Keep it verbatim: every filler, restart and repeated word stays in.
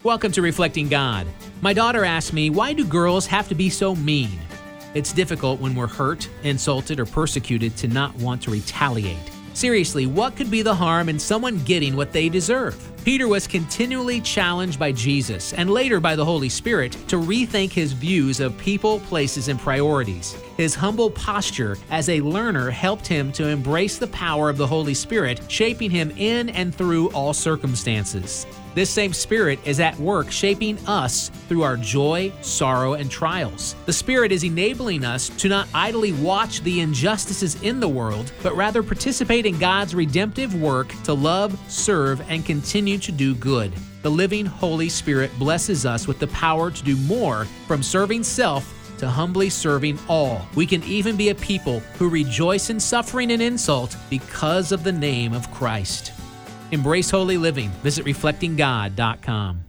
Welcome to Reflecting God. My daughter asked me, why do girls have to be so mean? It's difficult when we're hurt, insulted, or persecuted to not want to retaliate. Seriously, what could be the harm in someone getting what they deserve? Peter was continually challenged by Jesus and later by the Holy Spirit to rethink his views of people, places, and priorities. His humble posture as a learner helped him to embrace the power of the Holy Spirit, shaping him in and through all circumstances. This same Spirit is at work shaping us through our joy, sorrow, and trials. The Spirit is enabling us to not idly watch the injustices in the world, but rather participate in God's redemptive work to love, serve, and continue to do good. The living Holy Spirit blesses us with the power to do more, from serving self to humbly serving all. We can even be a people who rejoice in suffering and insult because of the name of Christ. Embrace holy living. Visit reflecting god dot com.